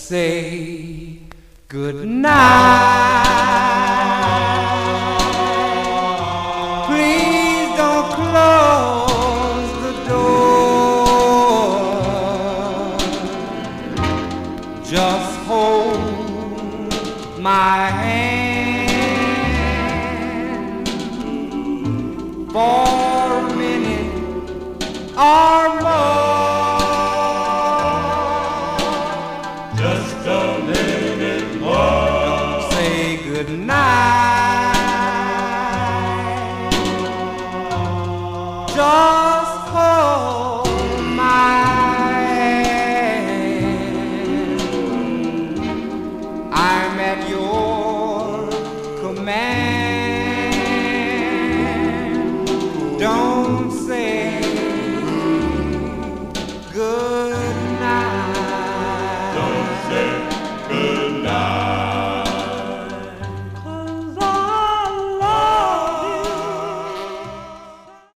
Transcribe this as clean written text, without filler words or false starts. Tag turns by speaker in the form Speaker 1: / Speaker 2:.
Speaker 1: say good night. Please don't close the door. Just hold my hand for a minute or more.
Speaker 2: Just a minute more.
Speaker 1: Say good night.